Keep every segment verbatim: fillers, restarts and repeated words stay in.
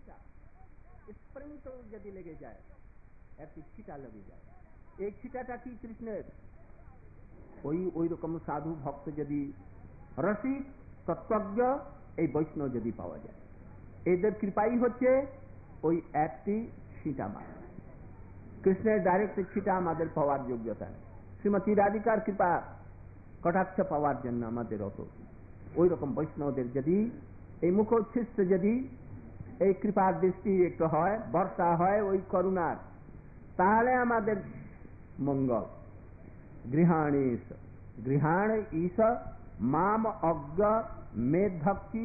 স্প্রিংট যদি লেগে যায়, একটি ছিটা লেগে যায়, এই ছিটাটা কি কৃষ্ণের? ওই ওই রকম সাধু ভক্ত যদি রসিক তত্ত্বজ্ঞ এই বৈষ্ণব যদি পাওয়া যায়, এদের কৃপাই হচ্ছে ওই একটি ছিটা মাত্র। কৃষ্ণের ডাইরেক্ট ছিটা আমাদের পাওয়ার যোগ্যতা নেই। শ্রীমতী রাধিকার কৃপা কটাক্ষ পাওয়ার জন্য আমাদের অত ওই রকম বৈষ্ণবদের যদি এই মুখোচ্ছিষ্ট যদি এই কৃপার দৃষ্টি একটু হয়, বর্ষা হয় ওই করুণার, তাহলে আমাদের মঙ্গল। গৃহাণী গৃহাণ ঈশ মাম অজ্ঞ মেদ ভক্তি।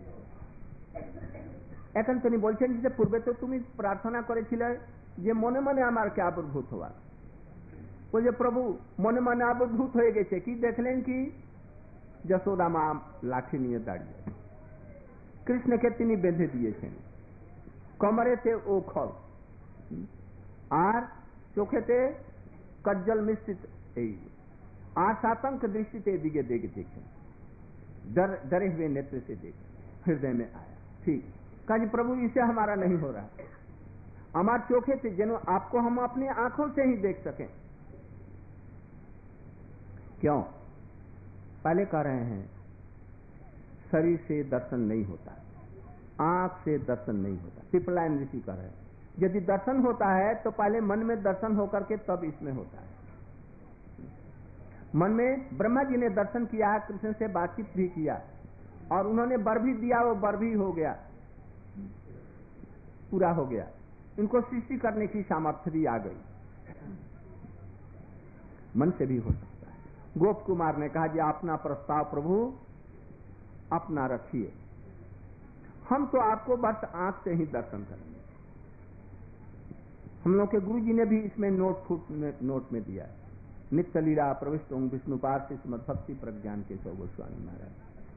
এখন তিনি বলছেন যে পূর্বে তো তুমি প্রার্থনা করেছিলে যে মনে মনে আমাকে আবির্ভূত হওয়ার। বলছে প্রভু মনে মনে আবির্ভূত হয়ে গেছে, কি দেখলেন কি যশোদা মা লাঠি নিয়ে দাঁড়িয়ে, কৃষ্ণকে তিনি বেঁধে দিয়েছেন, কোমরেতে ও খল আর চোখেতে কজ্জল মিশ্রিত, এই आशातंक दृष्टि से दिगे देख देखे, डर डरे हुए नेत्र से देख हृदय में आया। ठीक कहा जी प्रभु इससे हमारा नहीं हो रहा, हमार चोखे थे जनो आपको हम अपनी आंखों से ही देख सकें। क्यों? पहले कह रहे हैं शरीर से दर्शन नहीं होता, आंख से दर्शन नहीं होता। पिपलायन ऋषि कह रहे हैं यदि दर्शन होता है तो पहले मन में दर्शन होकर के तब इसमें होता है। मन में ब्रह्मा जी ने दर्शन किया, कृष्ण से बातचीत भी किया और उन्होंने वर भी दिया, वो वर भी हो गया, पूरा हो गया। इनको सृष्टि करने की सामर्थ्य भी आ गई। मन से भी हो सकता है। गोप कुमार ने कहा जी अपना प्रस्ताव प्रभु अपना रखिए, हम तो आपको बस आंख से ही दर्शन करेंगे। हम लोग के गुरु जी ने भी इसमें नोट फुट नोट में दिया है, नित्य लीला प्रविष्ट विष्णु पार्षद श्रीमद भक्ति प्रज्ञान के सौ गोस्वामी महाराज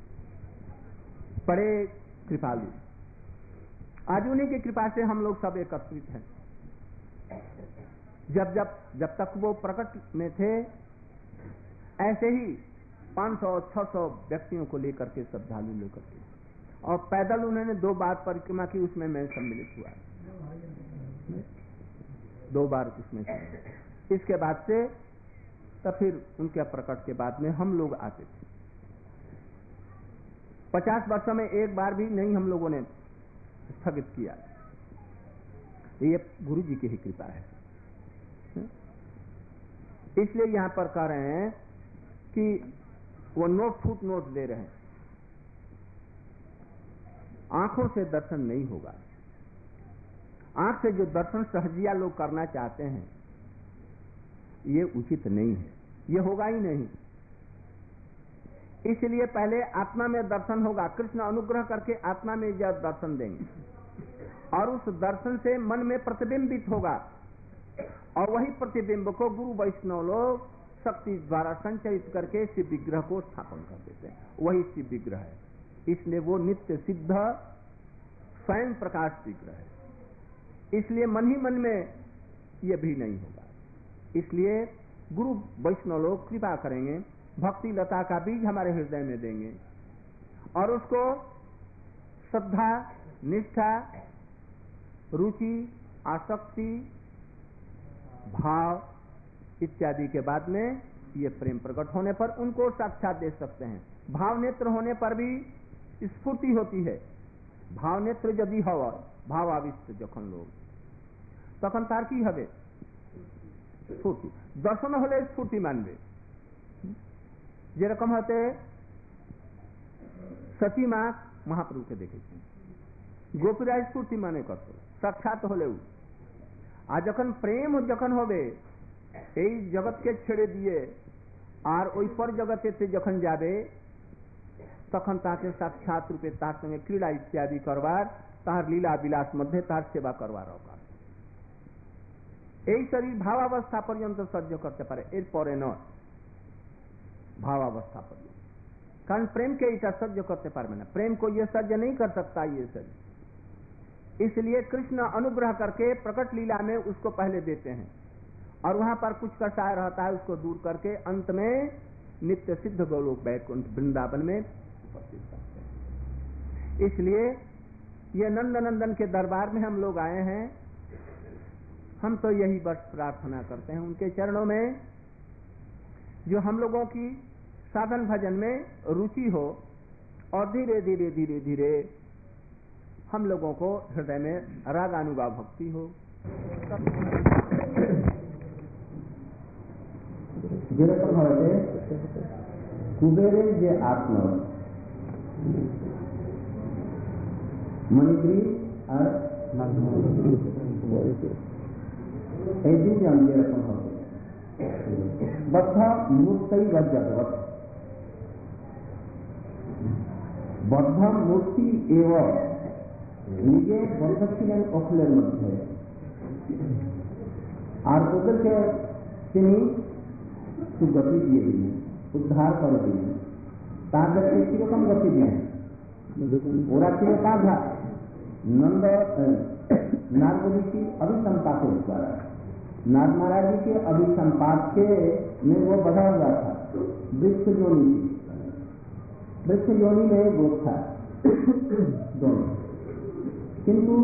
बड़े कृपालु। आज उन्हीं की कृपा से हम लोग सब एकत्रित हैं। जब जब जब तक वो प्रकट में थे ऐसे ही पाँच सौ छह सौ व्यक्तियों को लेकर के श्रद्धालु लेकर के, और पैदल उन्होंने दो बार परिक्रमा की, उसमें मैं सम्मिलित हुआ, दो बार उसमें सम्मिलित। इसके बाद से तो फिर उनके प्रकट के बाद में हम लोग आते थे। पचास वर्षों में एक बार भी नहीं हम लोगों ने स्थगित किया। ये गुरु जी की ही कृपा है। इसलिए यहां पर कह रहे हैं कि वो नोट फुट नोट दे रहे हैं, आंखों से दर्शन नहीं होगा। आंख से जो दर्शन सहजिया लोग करना चाहते हैं ये उचित नहीं है, ये होगा ही नहीं। इसलिए पहले आत्मा में दर्शन होगा, कृष्ण अनुग्रह करके आत्मा में यह दर्शन देंगे और उस दर्शन से मन में प्रतिबिंबित होगा और वही प्रतिबिंब को गुरु वैष्णव लोग शक्ति द्वारा संचरित करके शिव विग्रह को स्थापन कर देते हैं। वही शिव विग्रह है, इसलिए वो नित्य सिद्ध स्वयं प्रकाश विग्रह है। इसलिए मन ही मन में ये भी नहीं होगा। इसलिए गुरु वैष्णव लोग कृपा करेंगे, भक्ति लता का बीज हमारे हृदय में देंगे और उसको श्रद्धा, निष्ठा, रुचि, आसक्ति, भाव इत्यादि के बाद में ये प्रेम प्रकट होने पर उनको साक्षात दे सकते हैं। भाव नेत्र होने पर भी स्फूर्ति होती है। भाव नेत्र यदि हवा भाव आविष्ट जखन लोग तखन तार की हबे स्फूर्ति, दर्शन होले स्फूर्ति मानबे। যেরকম হতে সতী মা মহাপ্রভুকে দেখেছেন, গোপীরা স্ফূর্তি মানে কত সাক্ষাৎ হলেও। আর যখন প্রেম যখন হবে এই জগৎকে ছেড়ে দিয়ে আর ওই পর জগতেতে যখন যাবে তখন তাকে সাক্ষাৎ রূপে তার সঙ্গে ক্রীড়া ইত্যাদি করবার, তার লীলা বিলাস মধ্যে তার সেবা করবার অবকাশ। এই শরীর ভাবাবস্থা পর্যন্ত সহ্য করতে পারে, এরপরে নয়। भावावस्था पर, कारण प्रेम के इतना सह्य करते पार में ना, प्रेम को ये सह्य नहीं कर सकता ये शरीर। इसलिए कृष्ण अनुग्रह करके प्रकट लीला में उसको पहले देते हैं और वहां पर कुछ कषाय रहता है उसको दूर करके अंत में नित्य सिद्ध गोलोक वैकुंठ वृंदावन में उपस्थित करते हैं। इसलिए ये नंद नंदन के दरबार में हम लोग आए हैं, हम तो यही बस प्रार्थना करते हैं उनके चरणों में, जो हम लोगों की साधन भजन में रुचि हो और धीरे धीरे धीरे धीरे हम लोगों को हृदय में रागानुगा भक्ति हो। যেরকম ভাবে কুবেরের যে আত্মা মণিগ্রী আর এই দুজন যেরকম হবে বদ্ধ মূর্তি বা জগৎ বদ্ধ মূর্তি এবং নিজে বদ্ধ ছিলেন অখলের মধ্যে, আর ওদেরকে তিনি গতি দিয়ে দিলেন, উদ্ধার করে দিলেন। তাদেরকে কিরকম গতি দিলেন? ওরা ছিল কাঁধা नंद नारद जी की अभिसंपात द्वारा, नारद महाराज जी के अभिसंपात के में वो बढ़ा हुआ था वृक्ष योनि थी, वृक्ष योनि में वो था दोनों, किंतु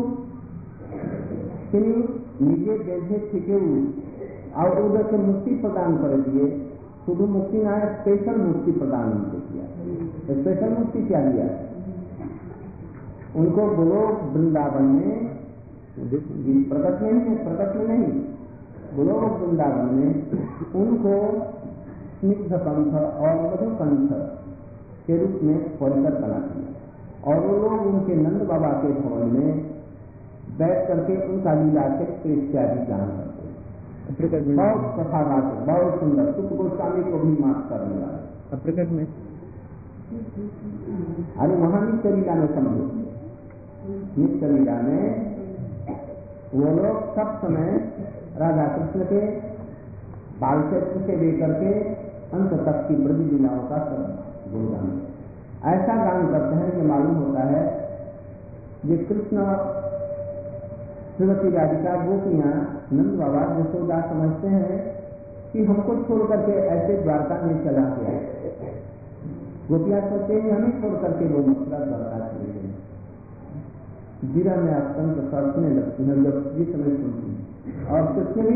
निजे देशे थिके और उधर के मुक्ति प्रदान कर दिए। शुद्ध मुक्ति ना है, स्पेशल मुक्ति प्रदान उनको किया। स्पेशल मुक्ति क्या दिया उनको? गोलोक वृंदावन में प्रकट में नहीं, प्रकट में नहीं, गोलोक वृंदावन में उनको स्निग्ध कंठ और मधु कंठ के रूप में परिकर बना दिया, और वो लोग उनके नंद बाबा के भवन में बैठ करके उनका लीला के इत्यादि गान करते, बहुत कथा गाते, बहुत सुंदर। सुख गोस्वामी को भी माफ करने वाले प्रकट में। अरे वहां नित्य लीला में समझो, नित्य लीला में वो लोग सब समय राधा कृष्ण के बाल चरित्र से लेकर के अंत तक की ब्रज लीलाओं का सब गुणगान ऐसा गान करते हैं कि मालूम होता है ये कृष्ण श्रीमती राधिका गोपियां नंद बाबा यशोदा समझते हैं कि हमको छोड़ करके ऐसे द्वारका में चला गया। गोपियां सोचते हैं हमें छोड़ करके वो मथुरा द्वारका चले गए। जीरा में अत्यंत सड़कने लगती है जब ये समय सुनती है, और कृष्ण भी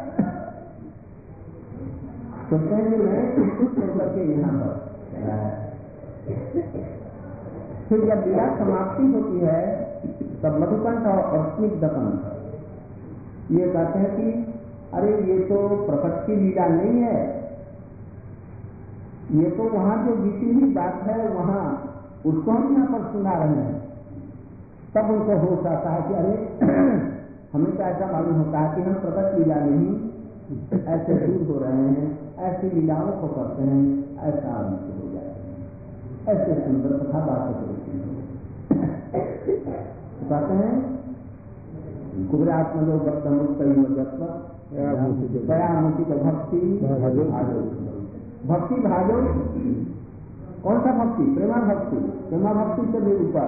सोचते हैं कि मैं इसको छोड़ करके यहाँ पर चला है। फिर जब लीला समाप्ति होती है तब मधुकंठ और स्निग्धकंठ ये कहते हैं कि अरे ये तो प्रकट की लीला नहीं है, ये तो वहां जो बीती हुई बात है वहां उसको हम यहाँ पर सुना रहे हैं। तब उनको होश आता है कि अरे हमें तो ऐसा मालूम होता है कि हम प्रकट लीला नहीं ऐसे दूर हो रहे हैं, ऐसी लीलाओं को करते हैं, ऐसा उनसे हो जाए। ऐसे सुंदर कथा बातें करते हैं कुबरा आत्मलो भक्त मुक्त दयामुखी तो भक्ति भाजो। भक्ति भाजो कौन सा भक्ति? प्रेमा भक्ति। प्रेमा भक्ति से भी ऊपर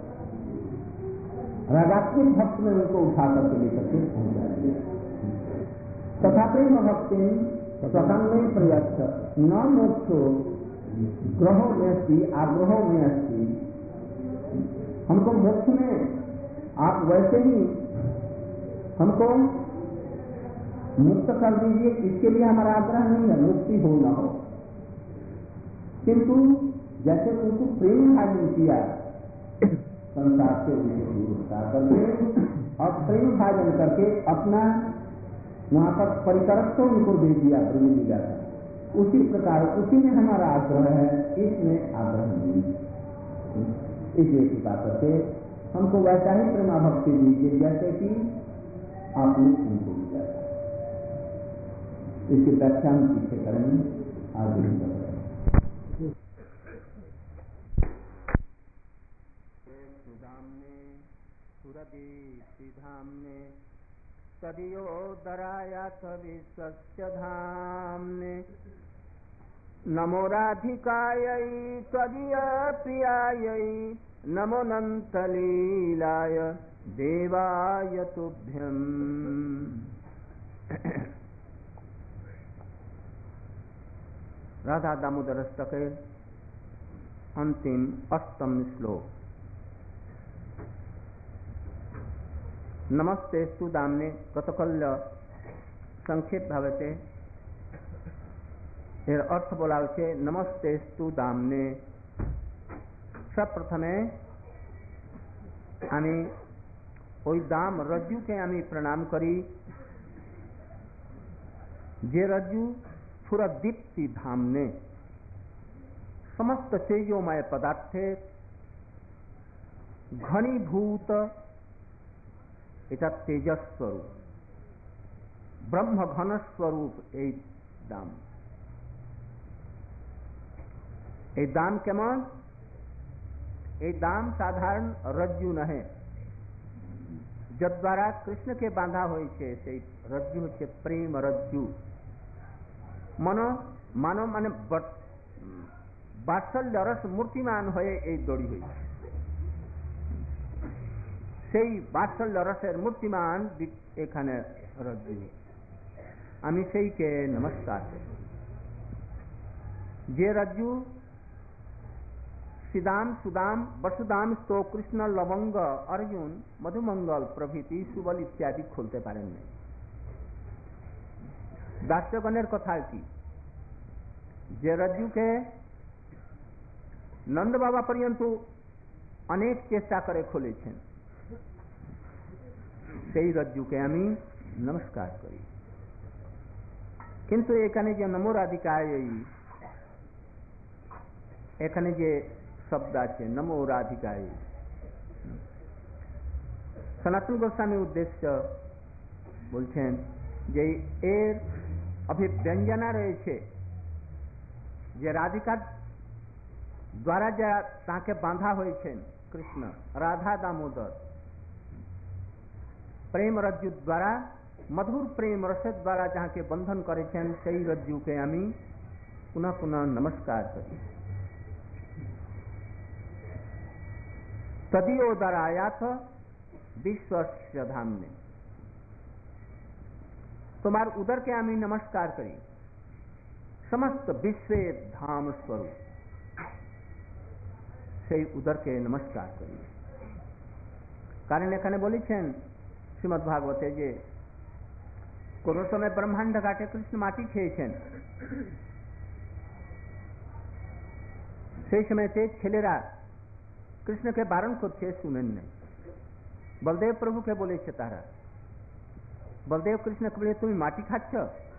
रागात्मिक भक्त में उनको उठा करके लेकर के पहुंच जाएंगे। तथा प्रेम भक्ति स्वतंत्र प्रयत्न न मोक्षो ग्रहों में अस्ति आग्रहों में अस्ति। हमको मोक्ष में आप वैसे ही हमको मुक्त कर दीजिए, इसके लिए हमारा आग्रह नहीं है मुक्ति हो न हो, किंतु जैसे उनको प्रेम भाजन किया संसार से उन्हें दूर हटा करके और प्रेम भाजन करके अपना वहां पर परिकरक तो उनको दे दिया प्रेम लीला का, उसी प्रकार उसी में हमारा आग्रह है, इसमें आग्रह नहीं। इसलिए कृपा करके हमको वैसा ही प्रेमा भक्ति दीजिए जैसे कि आपने उनको दिया। इसकी व्याख्या हम पीछे करेंगे, आगे नहीं बढ़ रहे। सुरदीप्तिधाम्ने तदियोदरायाथ विश्वस्य धाम्ने नमो राधिकायै त्वदीयप्रियायै नमो नन्तलीलाय देवाय तुभ्यम्। राधा दामोदर अष्टक के अंतिम अष्टम श्लोक। नमस्तेस्तु दाम्ने कतकल्य संक्षेप भावे এর অর্থ বলা হচ্ছে নমস্তেস্তু দামনে। সর্বপ্রথমে আমি ওই দাম রজ্জুকে আমি প্রণাম করি, যে রজ্জু পুরা দীপ্তি ধামনে সমস্ত তেজোময় পদার্থে ঘনীভূত, এটা তেজস স্বরূপ, ব্রহ্ম ঘন স্বরূপ এই দাম। এই দাম কেমন? এই দাম সাধারণ রজ্জু নহে, যদ্বারা কৃষ্ণকে বাঁধা হয়েছে সেই রজ্জু হচ্ছে প্রেম রজ্জু। মন মানব মানে বাৎসল্য রস মূর্তিমান হয়ে এই দড়ি হয়েছে, সেই বাৎসল্য রসের মূর্তিমান এখানে রজ্জু। আমি সেইকে নমস্কার করি, যে রজ্জু শ্রীদাম সুদাম বসুদাম स्तो কৃষ্ণ লবঙ্গ অর্জুন মধুমঙ্গল প্রভৃতি সুবল ইত্যাদি খুলতে পারেন না। দাস্যগণের কথা কি, যে রজ্জুকে নন্দ বাবা পর্যন্ত অনেক চেষ্টা করে খুলেছেন, সেই রজ্জুকে আমি নমস্কার করি। কিন্তু এখানে যে নমোরাধিকায়, এখানে যে শব্দ আছে নমোরাধিকায়, সনাতন গোস্বামী উদ্দেশ্য বলছেন যে এর অভিব্যঞ্জনা রয়েছে, যে রাধিকার দ্বারা যা তাকে বাঁধা হয়েছেন কৃষ্ণ রাধা দামোদর প্রেম রজ্জু দ্বারা, মধুর প্রেম রসের দ্বারা যাকে বন্ধন করেছেন, সেই রজ্জুকে আমি পুনঃ পুনঃ নমস্কার করি। তদীয়োদরায়াথ বিশ্বস্য ধামনে, তোমার উদরকে আমি নমস্কার করি, সমস্ত বিশ্বের ধাম স্বরূপ সেই উদরকে নমস্কার করি। কারণ এখানে বলেছেন শ্রীমদ্ ভাগবতে যে কোন সময় ব্রহ্মাণ্ড ঘাটে কৃষ্ণ মাটি খেয়েছেন, সেই সময়তে ছেলেরা কৃষ্ণকে বারণ করছে, শুনেন নাই। বলদেব প্রভুকে বলেছে তারা, বলদেব কৃষ্ণকে বলে তুমি মাটি খাচ্ছ,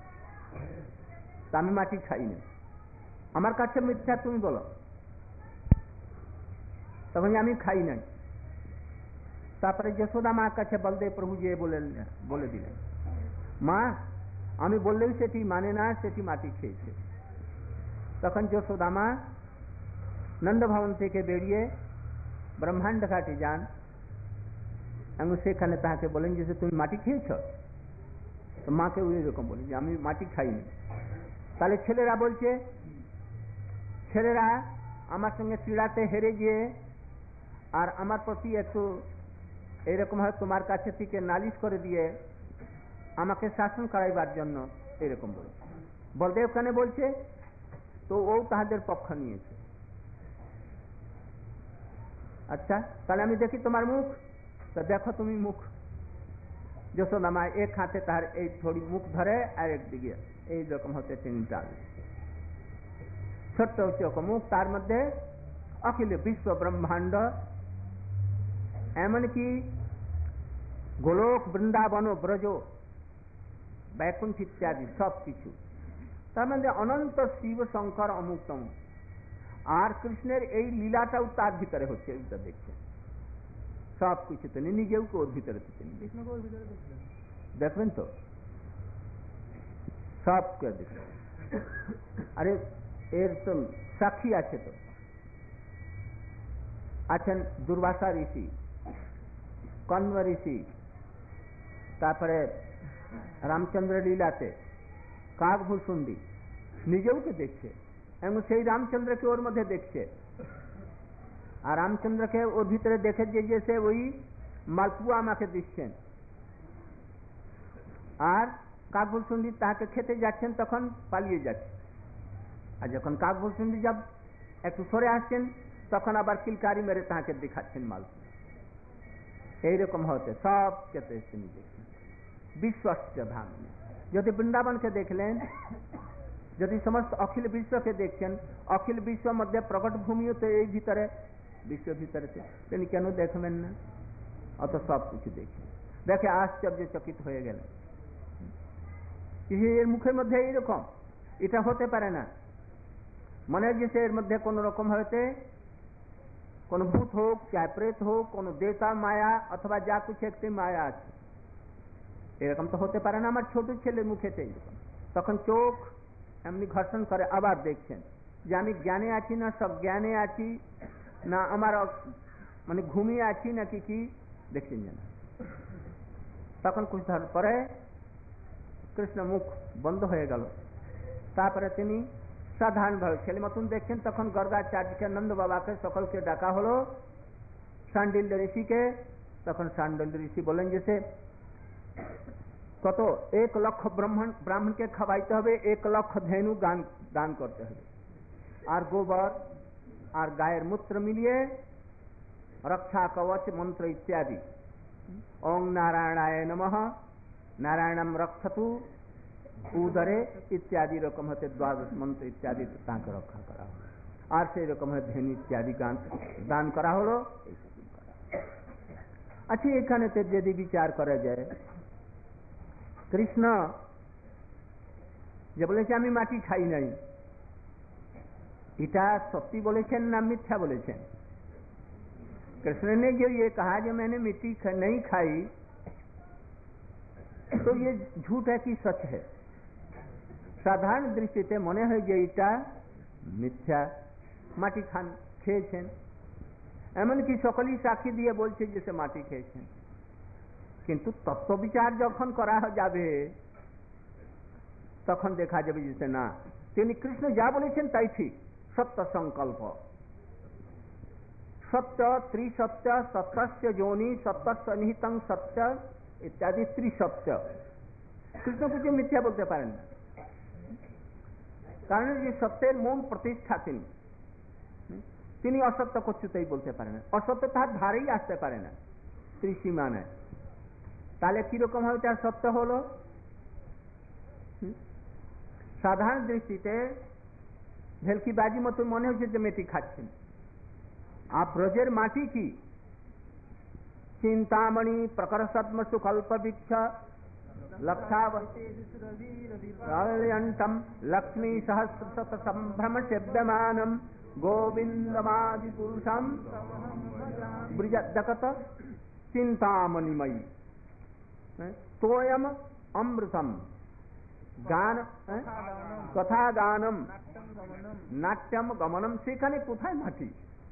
তা আমি মাটি খাই না, আমার কাছে মিথ্যা তুমি বলো। তখন আমি খাই নাই। তারপরে যশোদা মার কাছে বলদেব প্রভু যে বলে দিলেন, মা আমি বললেও সেটি মানে না, সেটি মাটি খেয়েছে। তখন যশোদা মা নন্দ ভবন থেকে বেরিয়ে ব্রহ্মাণ্ড ঘাটে যান এবং সেখানে তাকে বলেন যে তুমি মাটি খেয়েছ। তো মাকে ওই রকম বলি যে আমি মাটি খাইনি। তাহলে ছেলেরা বলছে, ছেলেরা আমার সঙ্গে ক্রীড়াতে হেরে গিয়ে আর আমার প্রতি একটু এইরকম হয় তোমার কাছে থেকে নালিশ করে দিয়ে আমাকে শাসন করাইবার জন্য এরকম বলছে। বলদেব খানে বলছে, তো ও তাহাদের পক্ষ নিয়েছে। আচ্ছা তাহলে আমি দেখি তোমার মুখ। তো দেখো তুমি মুখ। যশোদা মা এক হাতে তার এই থোড়ি মুখ ধরে আর একদিকে এইরকম হচ্ছে তিনি টাল, ছোট্ট চোখ মুখ, তার মধ্যে অখিল বিশ্ব ব্রহ্মাণ্ড, এমনকি গোলক বৃন্দাবন ব্রজ বৈকুণ্ঠ ইত্যাদি সব কিছু, তার মধ্যে অনন্ত শিব শঙ্কর অমুক তমুক, আর কৃষ্ণের এই লীলাটাও তার ভিতরে হচ্ছে, এইটা দেখছে সব কিছু। তিনি নিজেও ওর ভিতরে দেখবেন তো সব দেখবেন। আরে এর তো সাক্ষী আছে, তো আছেন দুর্বাসা ঋষি, কণ্ব ঋষি, তারপরে রামচন্দ্র লীলাতে কাকভূষুণ্ডী নিজেও তো দেখছে এবং সেই রামচন্দ্রকে ওর মধ্যে দেখছে। আর রামচন্দ্রকে ওর ভিতরে দেখে যে সে ওই মালপুয়া আমাকে দিচ্ছেন, আর কাকভূষুণ্ডী তাকে খেতে যাচ্ছেন তখন পালিয়ে যাচ্ছে। আর যখন কাকভূষুণ্ডী যাব একটু সরে আসছেন তখন আবার কিলকারি মেরে তাকে দেখাচ্ছেন মালপুয়া। এইরকম হতে সব ক্ষেত্রে তিনি দেখছেন বিশ্বস্য ধাম। যদি বৃন্দাবনকে দেখলেন, যদি সমস্ত অখিল বিশ্বকে দেখছেন, অখিল বিশ্ব মধ্যে প্রকট ভূমিও তো এই ভিতরে, বিশ্ব ভিতরে তিনি কেন দেখবেন না? অত সব কিছু দেখে দেখে আশ্চর্যচকিত হয়ে গেলেন। এর মুখের মধ্যে এইরকম, এটা হতে পারে না। মনে হয় যে এর মধ্যে কোন রকম হইতে কোন ভূত হোক, চাहे প্রেত হোক, কোন দেবতা মায়া অথবা যা কিছু একটি মায়া আছে, এরকম তো হতে পারে না আমার ছোট ছেলের মুখেতে এইরকম। তখন চোখ এমনি ঘর্ষণ করে, আবার দেখছেন যে আমি জ্ঞানে আছি না সব জ্ঞানে আছি, না আমার মানে ঘুমিয়ে আছি নাকি কি দেখছেন যেন। তখন কিছু পরে কৃষ্ণ মুখ বন্ধ হয়ে গেল। তারপরে তিনি সাধারণভাবে ছেলে মতন দেখছেন। তখন গর্গাচার্যকে, নন্দ বাবাকে, সকলকে ডাকা হলো, শাণ্ডিল্য ঋষিকে। তখন শাণ্ডিল্য ঋষি বলেন যে সে কত এক লক্ষ ব্রাহ্মণ ব্রাহ্মণকে খাওয়াইতে হবে, এক লক্ষ ধেনু গান দান করতে হবে, আর গোবর আর গায়ের মূত্র মিলিয়ে রক্ষা কবচ মন্ত্র ইত্যাদি, ওং নারায়ণায় নমঃ, নারায়ণম রক্ষতু উদরে ইত্যাদি রকম হতে দ্বাদশ মন্ত্র ইত্যাদি তাকে রক্ষা করা হলো। আর সেই রকম ধেনু ইত্যাদি গান দান করা হলো। আচ্ছা, এখানে যদি বিচার করা যায়, কৃষ্ণ যে বলেছে আমি মাটি খাই নাই, এটা সত্যি বলেছেন না मिथ्या বলেছেন? कृष्ण ने जो ये कहा जो मैंने मिट्टी नहीं खाई, तो ये झूठ है कि सच है? সাধারণ দৃষ্টিতে মনে হয় যে এটা মিথ্যা, মাটি খান খেয়েছেন। এমনকি সকলেই সাক্ষী দিয়ে বলছে যে সে মাটি খেয়েছেন। কিন্তু তত্ত্ব বিচার যখন করা যাবে তখন দেখা যাবে যে না, তিনি কৃষ্ণ যা বলেছেন তাই ঠিক। সত্য সংকল্প, সত্য, ত্রিসত্য, সত্যস্য যোনি, সত্যস্য নিহিতং সত্য ইত্যাদি ত্রিসত্য। কৃষ্ণ কিছু মিথ্যা বলতে পারেন না, কারণ যে সত্যের মূল প্রতিষ্ঠা তিনি। তিনি অসত্য কিছুতেই বলতে পারেন না, অসত্য তার ধারেই আসতে পারে না, ত্রিসীমা নেয়। তাহলে কিরকম হবে তার সত্য হলো? সাধারণ দৃষ্টিতে ভেলকিবাজি মতো মনে হচ্ছে যে মেটি খাচ্ছেন। আর ব্রজের মাটি কি? চিন্তামণি প্রকর সদ্ম সুকল্প বৃক্ষ লক্ষাবন্তম লক্ষ্মী সহস্রশত সম্ভ্রম সেব্যমানম গোবিন্দমাদি পুরুষম ব্রজদকত চিন্তামণিময়ী তোয়ম অমৃতম গান কথা গানম নাট্যম গমনম। সেখানে কোথায় মাটি?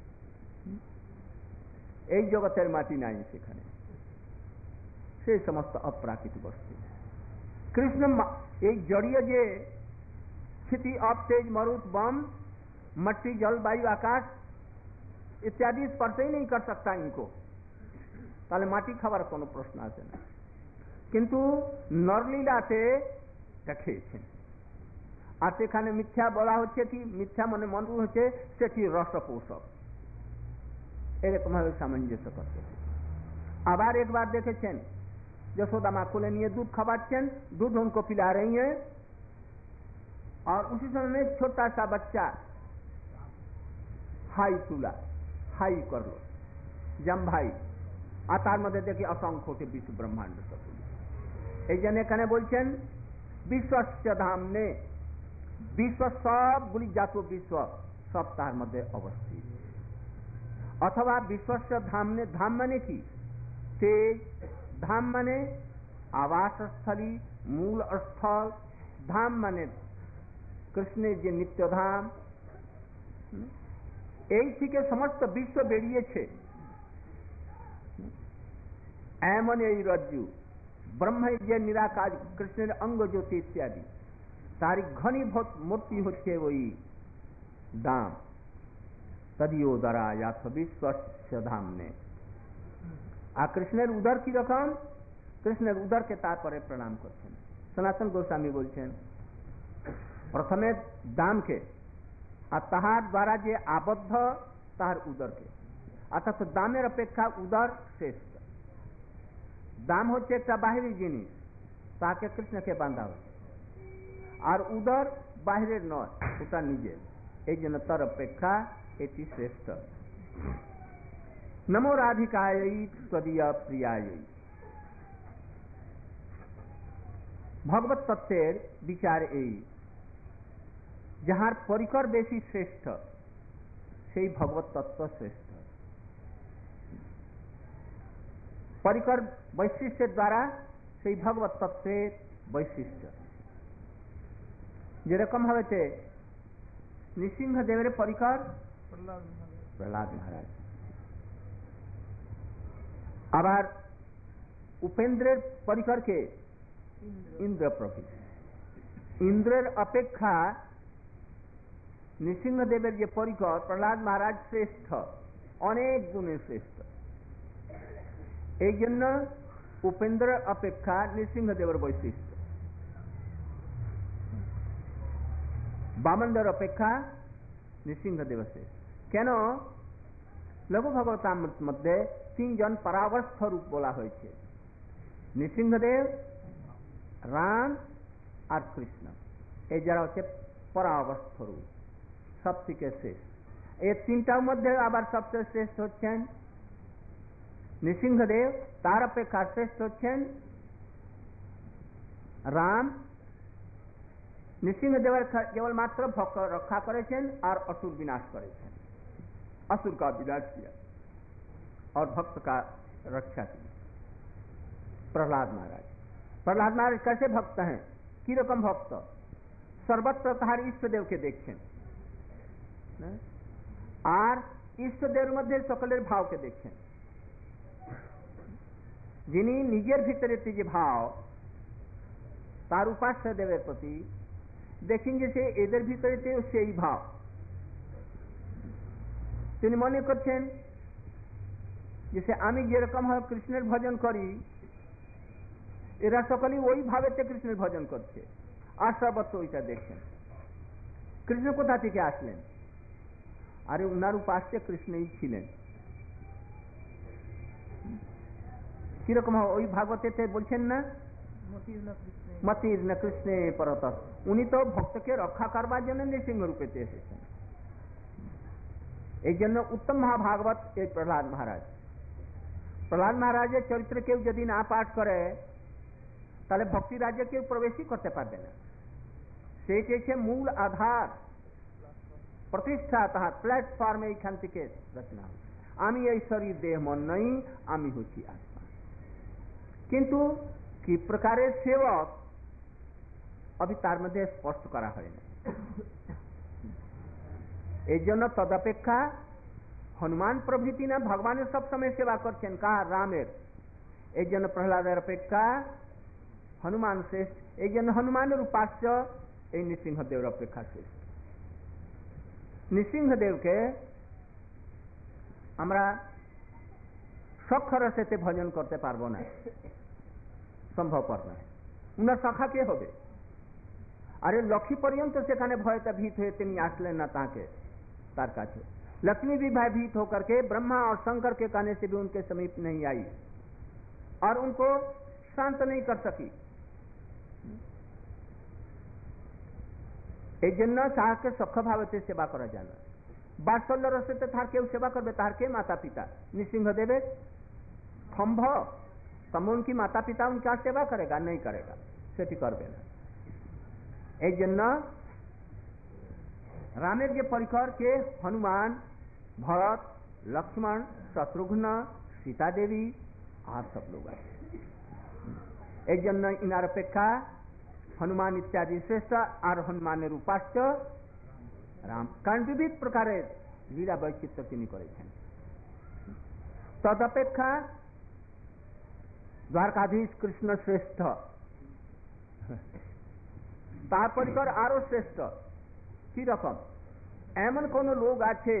এই জগতের মাটি নাই সেখানে, সেই সমস্ত অপ্রাকৃতিক বস্তু। কৃষ্ণ এই জড়িয়ে যে স্থিতি অব तेज मरुत बम मट्टी जल वायु आकाश इत्यादि स्पर्श ही नहीं कर सकता इनको, তাহলে মাটি খাবার কোনো প্রশ্ন আসে না। কিন্তু নরলীলাতে খেয়েছেন, আর সেখানে মিথ্যা বলা হচ্ছে কি, মিথ্যা মনে মনে হচ্ছে সেটি রসপোষক, এরকম ভাবে সামঞ্জস্য করতে। আবার একবার দেখেছেন যশোदा माँ कोले निये दूध खवाচ্ছেন, दूध उनको पिला रही हैं, और उसी समय में छोटा सा बच्चा हाई तुला, हाई कर लो जम भाई, আর তার মধ্যে দেখি অসংখ্য বিশ্ব ব্রহ্মাণ্ড সব। এই জন্য এখানে বলছেন বিশ্বস্য ধামনে, বিশ্ব সবগুলি জাত বিশ্ব সব তার মধ্যে অবস্থিত। অথবা বিশ্বস্য ধামনে, ধাম মানে কি? তেজ, ধাম মানে আবাসস্থলী, মূল স্থল। ধাম মানে কৃষ্ণের যে নিত্যধাম, এই থেকে সমস্ত বিশ্ব বেরিয়েছে। এমন এই রজ্জু ব্রহ্ম যে নিরাকার কৃষ্ণের অঙ্গ জ্যোতি ইত্যাদি, তারই ঘনীভূত মূর্তি হচ্ছে ওই দাম। তদিও দ্বারা याथ বিশ্বস্য ধামনে। আর কৃষ্ণের উদর কি রকম? কৃষ্ণের উদরকে তারপরে প্রণাম করছেন। সনাতন গোস্বামী বলছেন প্রথমে দামকে, আর তাহার দ্বারা যে আবদ্ধ তাহার উদরকে, অর্থাৎ দামের অপেক্ষা উদর শ্রেষ্ঠ। দাম হচ্ছে একটা বাহিরি জিনিস, তাকে কৃষ্ণকে বাঁধা হচ্ছে, আর উদর বাহিরের নয়, ওটা নিজের। এই জন্য তার অপেক্ষা এটি শ্রেষ্ঠ। নমো রাধিকায় তদীয় প্রিয়ায়। ভগবত তত্ত্বের বিচার এই, যাহার পরিকর বেশি শ্রেষ্ঠ সেই ভগবত তত্ত্ব শ্রেষ্ঠ। পরিকর বৈশিষ্ট্যের দ্বারা সেই ভগবত তত্ত্বের বৈশিষ্ট্য। যেরকম হয়েছে নৃসিংহদেবের পরিকর প্রহ্লাদ মহারাজ, আবার উপেন্দ্রের পরিকরকে ইন্দ্র প্রভৃতি। ইন্দ্রের অপেক্ষা নৃসিংহদেবের যে পরিকর প্রহ্লাদ মহারাজ শ্রেষ্ঠ, অনেক গুণে শ্রেষ্ঠ। এই জন্য উপেন্দ্রের অপেক্ষা নৃসিংহদেবের বৈশিষ্ট্য, বামনদের অপেক্ষা নৃসিংহদেবের শ্রেষ্ঠ। কেন? লঘু ভগবতামৃত মধ্যে তিনজন পরাবস্থ রূপ বলা হয়েছে, নৃসিংহদেব, রাম আর কৃষ্ণ। এই যারা হচ্ছে পরাবস্থ রূপ, সব থেকে শ্রেষ্ঠ। এই তিনটার মধ্যে আবার সবচেয়ে শ্রেষ্ঠ হচ্ছেন নৃসিংহদেব, তার অপেক্ষা শ্রেষ্ঠ হচ্ছেন রাম। নৃসিংহদেবের কেবলমাত্র ভক্ত রক্ষা করেছেন আর असुर विनाश करेছেন, असुर का विनाश किया और भक्त का रक्षा की। प्रहलाद महाराज, प्रहलाद महाराज कैसे भक्त हैं? कि रकम भक्त? सर्वत्र ताहार इष्टदेव के देखें और इष्टदेव मध्य सकलेर भाव के देखें। যিনি নিজের ভিতরে যে ভাব, তার উপাস্য দেবের প্রতি দেখেন যে সে এদের ভিতরে সেই ভাব। তিনি মনে করছেন যে সে আমি যেরকম হয় কৃষ্ণের ভজন করি, এরা সকলেই ওই ভাবেতে কৃষ্ণের ভজন করছে, আর সর্বত্র ওইটা দেখছেন। কৃষ্ণ কোথা থেকে আসলেন? আরে উনার উপাস্য কৃষ্ণই ছিলেন। কিরকম ওই ভাগবতে বলছেন না, মতির না কৃষ্ণে পরত। উনি তো ভক্তকে রক্ষা করবার জন্য নৃসিংহ রূপেতে এসেছেন। এই জন্য উত্তম মহাভাগবত এই প্রহ্লাদ মহারাজ। প্রহ্লাদ মহারাজের চরিত্র কেউ যদি না পাঠ করে তাহলে ভক্তি রাজ্যে কেউ প্রবেশই করতে পারবে না। সেটি হচ্ছে মূল আধার, প্রতিষ্ঠা, তাহার প্ল্যাটফর্মে এইখান থেকে রচনা। আমি এই শরীর দেহ মন নই, আমি হচ্ছি আত্মা। কিন্তু কি প্রকারের সেবক অভি তার মধ্যে স্পষ্ট করা হয় না। এই জন্য তদপেক্ষা হনুমান প্রভৃতি না ভগবানের সব সময় সেবা করছেন, কার? রামের। এই জন্য প্রহ্লাদের অপেক্ষা হনুমান শ্রেষ্ঠ। এই জন্য হনুমানের উপাস্য এই নৃসিংহদেবের অপেক্ষা শ্রেষ্ঠ। নৃসিংহদেবকে আমরা সক্ষরসেতে ভজন করতে পারবো না, সম্ভবপর নয়। উনার শাখা কে হবে? আরে লক্ষ্মী পর্যন্ত সেখানে ভয়তে ভীত হয়ে তিনি আসলেন না তাকে, तार काछे। लक्ष्मी भी भयभीत होकर के ब्रह्मा और शंकर के कहने से भी उनके समीप नहीं आई और उनको शांत नहीं कर सकी। এই জন্য তাহাকে সক্ষভাবে সেবা করা যায় না। বাৎসল্য রসেতে তাহার কেউ সেবা করবে? তাহার কে? মাতা पिता। नृसिंहदेव स्तंभ स्तंभ उनकी माता पिता उनका सेवा करेगा? नहीं करेगा, সেটি করবে না। এই জন্য রামের যে পরিকর কে? হনুমান, ভরত, लक्ष्मण, शत्रुघ्न, सीता देवी আর সব লোক আছে। এই জন্য ইনার অপেক্ষা হনুমান ইত্যাদি শ্রেষ্ঠ আর হনুমানের উপাস্য রাম। কারণ বিবিধ প্রকারের লীলা বৈচিত্র্য তিনি করেছেন। তদপেক্ষা দ্বারকাধীশ কৃষ্ণ শ্রেষ্ঠ, তার পরিকর আরো শ্রেষ্ঠ। কি রকম? এমন কোন লোক আছে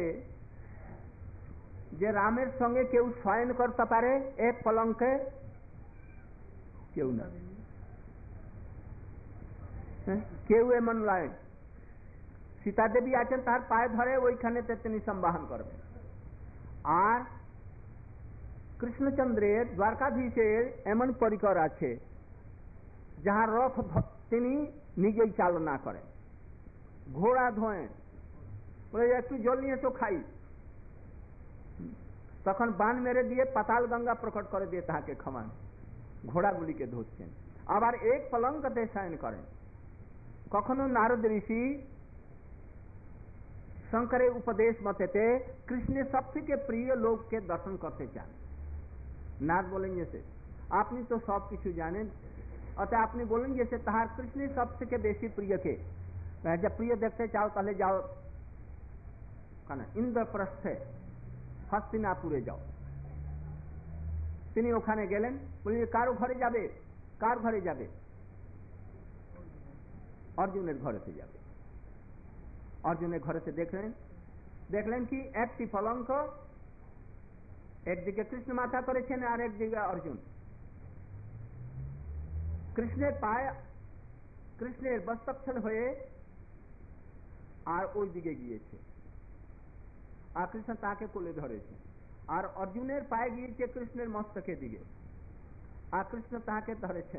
যে রামের সঙ্গে কেউ শয়ন করতে পারে এক পলঙ্কে? কেউ না, কেউ এমন নয়। সীতা দেবী আছেন, তার পায়ে ধরে ওইখানে তিনি সম্বাহন করবেন। আর কৃষ্ণচন্দ্রের দ্বারকাধীশের এমন পরিকর আছে যাহার রথ তিনি নিজেই চালনা করেন, ঘোড়া ধোয়েন, বলে একটু জল নিয়ে তো খাই, তখন বান মেরে দিয়ে পাতাল গঙ্গা প্রকট করে দিয়ে তাহাকে খাওয়ান, ঘোড়াগুলিকে ধরছেন। আবার এক পলঙ্কতে শয়ন করেন। কখনো নারদ ঋষি শঙ্করের উপদেশ মতেতে কৃষ্ণের সব থেকে প্রিয় লোককে দর্শন করতে চান। नारद बोलेंगे से आपनी तो सब कुछ जाने, अतः आपने बोलेंगे से तहार कृष्ण सबसे बेसी प्रिय के, जब प्रिय देखते चाहो ताहले जाओ कहना इंद्रप्रस्थ हस्तिनापुरे जाओ। তিনি ওখানে গেলেন, বললেন কারো ঘরে যাবে, কার ঘরে যাবে? অর্জুনের ঘরেতে যাবে। অর্জুনের ঘরেতে দেখলেন দেখলেন কি একটি পলঙ্ক, একদিকে কৃষ্ণ মাথা করেছেন আর একদিকে অর্জুন। কৃষ্ণের পায়ে কৃষ্ণের বস্ত্রচ্ছল হয়ে আর ওই দিকে গিয়েছে, আর কৃষ্ণ তাকে কোলে ধরেছে। আর অর্জুনের পায়ে গিয়েছে কৃষ্ণের মস্তকের দিকে, আর কৃষ্ণ তাকে ধরেছেন।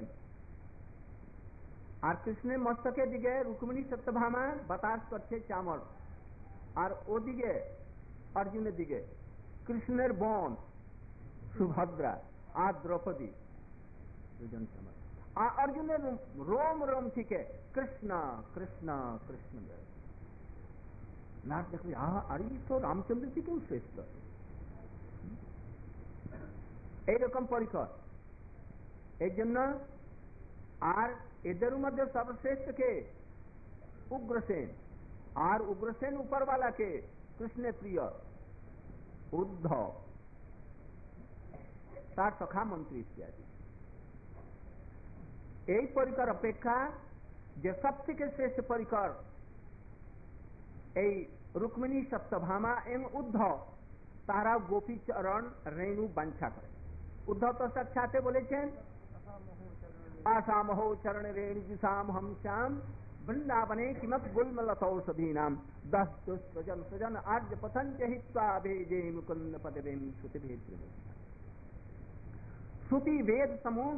আর কৃষ্ণের মস্তকের দিকে রুক্মিণী সত্যভামা বাতাস করছে চামর, আর ওদিকে অর্জুনের দিকে কৃষ্ণের বোন সুভদ্রা আর দ্রৌপদী দুজন চামর। আর অর্জুনের রোম রোম থেকে কৃষ্ণ কৃষ্ণ কৃষ্ণ। না দেখো আর তো রামচন্দ্র থেকেও শ্রেষ্ঠ। এইরকম পরিকর। এই জন্য আর এদের মধ্যে সর্বশ্রেষ্ঠ কে? উগ্রসেন। আর উগ্রসেন উপরওয়ালা কে? কৃষ্ণের প্রিয় উদ্ধব, তার সখা মন্ত্রী ইত্যাদি। এই পরিকর অপেক্ষা যে সব থেকে শ্রেষ্ঠ পরিকর এই রুক্মিণী সত্যভামা এবং উদ্ধব, তারা গোপী চরণ রেণু বাঞ্ছা করে। উদ্ধব তো সাক্ষাতে বলেছেন आसामहो चरण रेणुजुषाम हम श्याम वृंदावने किमत गुल्मलतौषधी नाम दस दुष्टजन सजन आर्य पथंच हित्वा भेजे मुकुंद पदवेम श्रुति भेद। श्रुति वेद समूह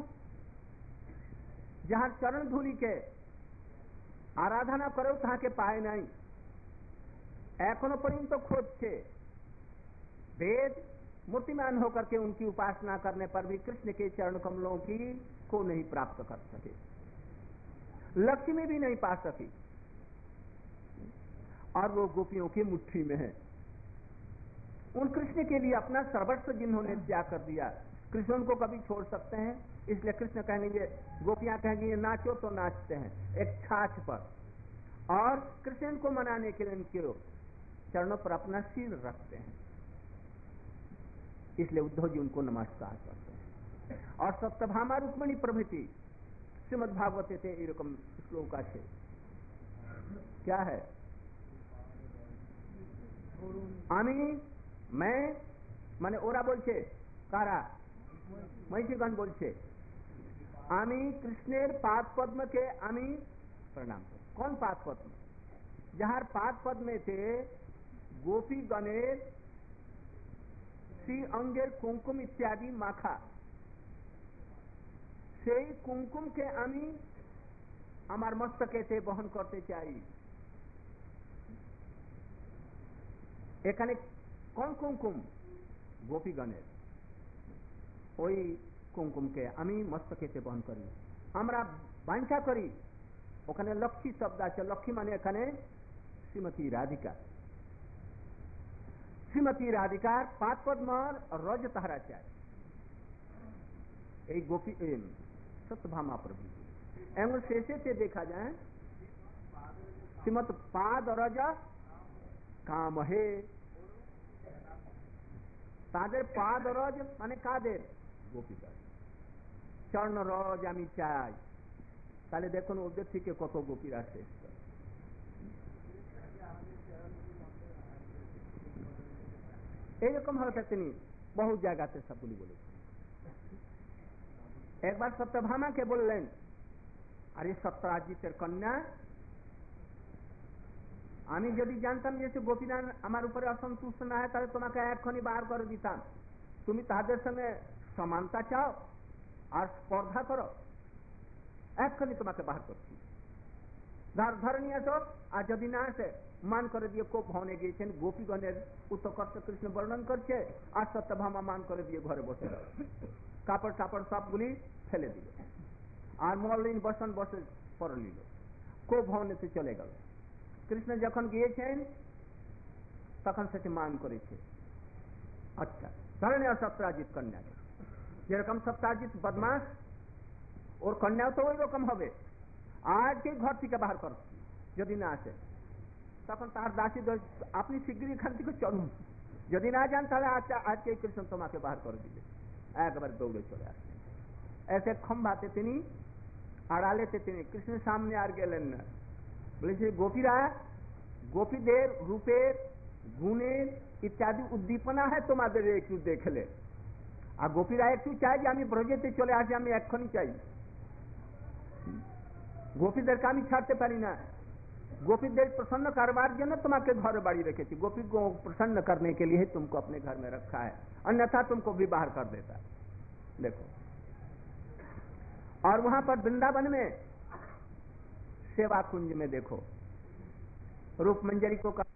जहाँ चरण धूलि के आराधना करो ताके पाए नहीं, एखोनो पर्यंत खोजছে। वेद मूर्तिमान होकर के उनकी उपासना करने पर भी कृष्ण के चरण कमलों की को नहीं प्राप्त कर सके, लक्ष्मी भी नहीं पा सकी, और वो गोपियों की मुट्ठी में है। उन कृष्ण के लिए अपना सर्वस्व जिन्होंने त्याग कर दिया, कृष्ण उनको कभी छोड़ सकते हैं? इसलिए कृष्ण कहेंगे, गोपियां कहेंगे नाचो तो नाचते हैं एक छाछ पर, और कृष्ण को मनाने के लिए उनके चरणों पर अपना सिर रखते हैं। इसलिए उद्धव जी उनको नमस्कार करते हैं। और सप्तभामा रुक्मिणी प्रभृति श्रीमद् भागवते थे एरकम श्लोक আছে। क्या है? আমি मैं মানে ওরা বলছে, কারা? মহিষীগণ বলছে আমি কৃষ্ণের পাদ পদ্মকে আমি প্রণাম করি। কোন পাদ পদ্ম? যাহার পাদ পদ্মেতে গোপীগণের শ্রী অঙ্গের কুমকুম ইত্যাদি মাখা, সেই কুমকুমকে আমি আমার মস্তকেতে বহন করতে চাই। এখানে কোন কুমকুম? গোপীগণের ওই কুমকুমকে আমি মস্তকেতে বহন করি, আমরা বাঞ্ছা করি। ওখানে লক্ষ্মী শব্দ আছে, লক্ষ্মী মানে এখানে শ্রীমতী রাধিকা। শ্রীমতী রাধিকার পাদ পদ্মার রজ তাহারা চায় এই গোপী सत्यभामा प्रभु। एवं शेषे से देखा जाए श्रीमत पाद रज काम है, ताদের पाद रज माने काদের? গোপীকা। চরণ রজ আমি চাই। তাহলে দেখুন ওদের থেকে কত গোপীরা শ্রেষ্ঠ। এইরকম ভাবে তিনি বহু জায়গাতে সবগুলি বলেছেন। একবার সত্যভামাকে বললেন, আরে সত্যরাজিতের কন্যা, আমি যদি জানতাম যে গোপীনাথ আমার উপরে অসন্তুষ্ট না হয় তাহলে তোমাকে এক্ষুনি বার করে দিতাম, তুমি তাদের সঙ্গে সমানতা চাও আর স্পর্ধা করো, এক্ষুনি তোমাকে বাহার করছি। ধরে নিয়ে আসো, আর যদি না আসে মান করে দিয়ে কোপ ভবনে গিয়েছেন, গোপীগণের উত্তকর্ষ কৃষ্ণ বর্ণন করছে, আর সত্যভামা মান করে দিয়ে ঘরে বসে গেল, কাপড় টাপড় সবগুলি ফেলে দিল, আর মলিন বসন বসে পরে নিল, কোপ ভবনেতে চলে গেল। কৃষ্ণ যখন গিয়েছেন তখন সেটি মান করেছে। আচ্ছা, ধরে নেওয়া সপ্তাজিৎ কন্যা, যেরকম সপ্তাজিৎ বদমাস, ওর কন্যাও তো ওই রকম হবে। আজকে ঘর থেকে বাহার কর, যদি না আসে তখন তার দাসী, আপনি শীঘ্রই এখান থেকে চলুন, যদি না যান তাহলে আজকে কৃষ্ণ তোমাকে বাহার করে দিবে। একবার দৌড়ে চলে আসেন। এসে খম্বাতে তিনি, আড়ালেতে তিনি, কৃষ্ণের সামনে আর গেলেন না। বলেছে গোপীরা, গোপীদের রূপের গুণের ইত্যাদি উদ্দীপনা হয় তোমাদের একটু দেখলে, আর গোপীরা একটু চাই যে আমি ব্রজেতে চলে আসি, আমি এক্ষুনি চাই। গোপীদেরকে আমি ছাড়তে পারি না, गोपीদের प्रसन्न करवार जन्य तुम्हारे घर बाड़ी रखे थी, गोपी को प्रसन्न करने के लिए तुमको अपने घर में रखा है, अन्यथा तुमको भी बाहर कर देता। देखो, और वहां पर वृंदावन में सेवा कुंज में देखो, रूप मंजरी को